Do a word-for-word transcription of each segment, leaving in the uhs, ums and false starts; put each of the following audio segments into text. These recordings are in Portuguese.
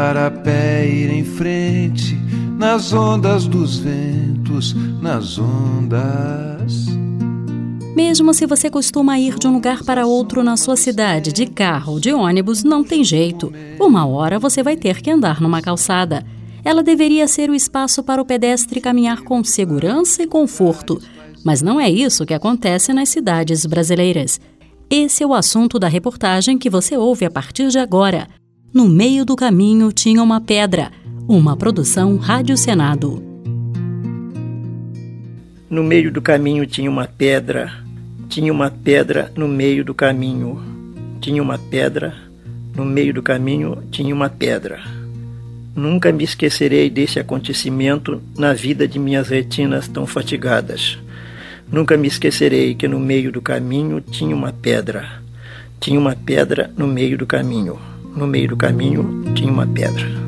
andar a pé, ir em frente, nas ondas dos ventos, nas ondas. Mesmo se você costuma ir de um lugar para outro na sua cidade, de carro ou de ônibus, não tem jeito. Uma hora você vai ter que andar numa calçada. Ela deveria ser o espaço para o pedestre caminhar com segurança e conforto. Mas não é isso que acontece nas cidades brasileiras. Esse é o assunto da reportagem que você ouve a partir de agora. No meio do caminho tinha uma pedra. Uma produção Rádio Senado. No meio do caminho tinha uma pedra. Tinha uma pedra no meio do caminho. Tinha uma pedra. No meio do caminho tinha uma pedra. Nunca me esquecerei desse acontecimento na vida de minhas retinas tão fatigadas. Nunca me esquecerei que no meio do caminho tinha uma pedra. Tinha uma pedra no meio do caminho. No meio do caminho tinha uma pedra.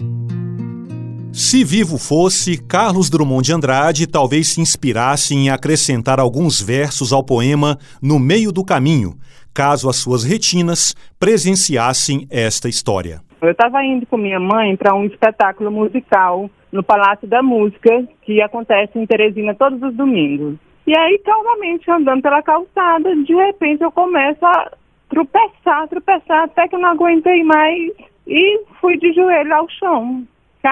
Se vivo fosse, Carlos Drummond de Andrade talvez se inspirasse em acrescentar alguns versos ao poema No Meio do Caminho, caso as suas retinas presenciassem esta história. Eu estava indo com minha mãe para um espetáculo musical no Palácio da Música, que acontece em Teresina todos os domingos. E aí, calmamente, andando pela calçada, de repente eu começo a tropeçar, tropeçar, até que eu não aguentei mais e fui de joelho ao chão.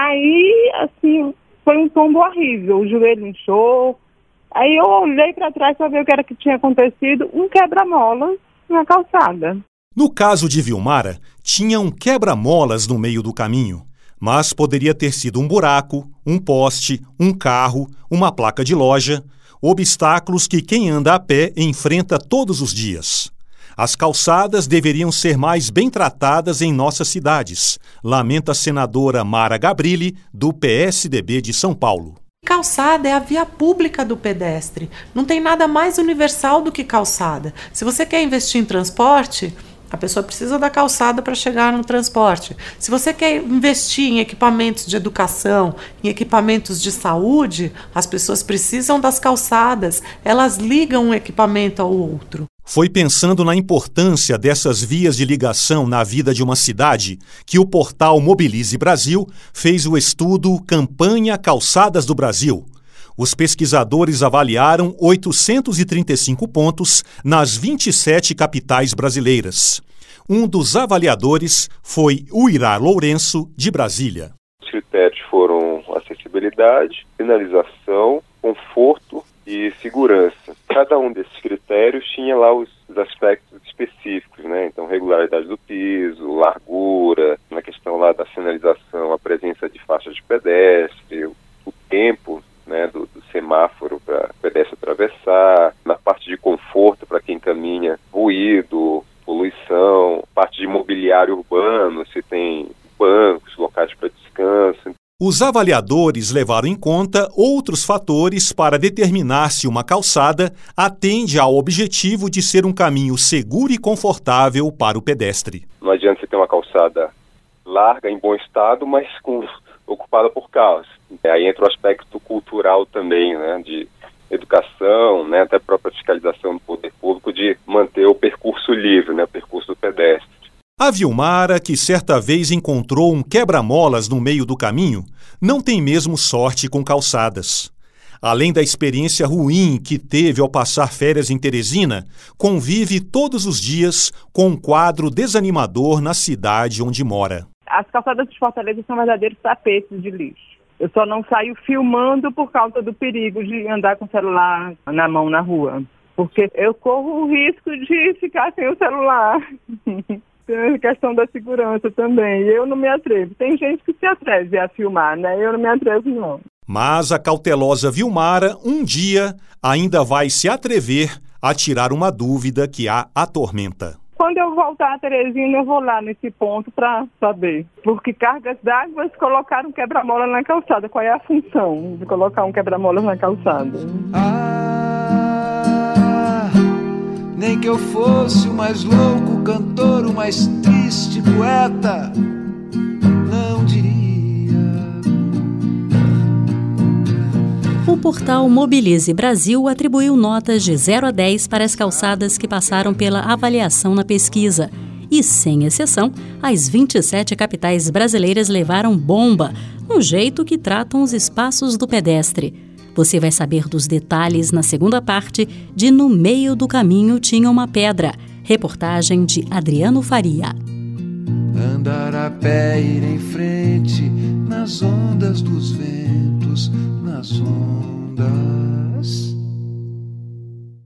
Caí, assim, foi um tombo horrível, o joelho inchou. Aí eu olhei para trás para ver o que era que tinha acontecido, um quebra-molas na calçada. No caso de Vilmara, tinha um quebra-molas no meio do caminho, mas poderia ter sido um buraco, um poste, um carro, uma placa de loja, obstáculos que quem anda a pé enfrenta todos os dias. As calçadas deveriam ser mais bem tratadas em nossas cidades, lamenta a senadora Mara Gabrilli, do P S D B de São Paulo. Calçada é a via pública do pedestre. Não tem nada mais universal do que calçada. Se você quer investir em transporte, a pessoa precisa da calçada para chegar no transporte. Se você quer investir em equipamentos de educação, em equipamentos de saúde, as pessoas precisam das calçadas. Elas ligam um equipamento ao outro. Foi pensando na importância dessas vias de ligação na vida de uma cidade que o portal Mobilize Brasil fez o estudo Campanha Calçadas do Brasil. Os pesquisadores avaliaram oitocentos e trinta e cinco pontos nas vinte e sete capitais brasileiras. Um dos avaliadores foi o Irá Lourenço, de Brasília. Os critérios foram acessibilidade, sinalização, conforto e segurança. Cada um desses critérios tinha lá os, os aspectos específicos, né? Então, regularidade do piso, largura, na questão lá da sinalização, a presença de faixas de pedestre, o, o tempo, né, do, do semáforo para o pedestre atravessar, na parte de conforto para quem caminha, ruído, poluição, parte de mobiliário urbano, se tem bancos, locais para descanso. Os avaliadores levaram em conta outros fatores para determinar se uma calçada atende ao objetivo de ser um caminho seguro e confortável para o pedestre. Não adianta você ter uma calçada larga, em bom estado, mas com, ocupada por carros. Aí entra o aspecto cultural também, né, de educação, né, até a própria fiscalização do poder público de manter o percurso livre, né, o percurso do pedestre. A Vilmara, que certa vez encontrou um quebra-molas no meio do caminho, não tem mesmo sorte com calçadas. Além da experiência ruim que teve ao passar férias em Teresina, convive todos os dias com um quadro desanimador na cidade onde mora. As calçadas de Fortaleza são verdadeiros tapetes de lixo. Eu só não saio filmando por causa do perigo de andar com o celular na mão na rua, porque eu corro o risco de ficar sem o celular. Tem a questão da segurança também. Eu não me atrevo. Tem gente que se atreve a filmar, né? Eu não me atrevo, não. Mas a cautelosa Vilmara, um dia, ainda vai se atrever a tirar uma dúvida que a atormenta. Quando eu voltar a Teresina, eu vou lá nesse ponto para saber. Porque cargas d'água colocaram um quebra-mola na calçada. Qual é a função de colocar um quebra-mola na calçada? Ah, nem que eu fosse o mais louco cantor, o mais triste poeta, não diria. O portal Mobilize Brasil atribuiu notas de zero a dez para as calçadas que passaram pela avaliação na pesquisa. E, sem exceção, as vinte e sete capitais brasileiras levaram bomba, no jeito que tratam os espaços do pedestre. Você vai saber dos detalhes na segunda parte de No Meio do Caminho Tinha uma Pedra, reportagem de Adriano Faria. Andar a pé, ir em frente, nas ondas dos ventos, nas ondas.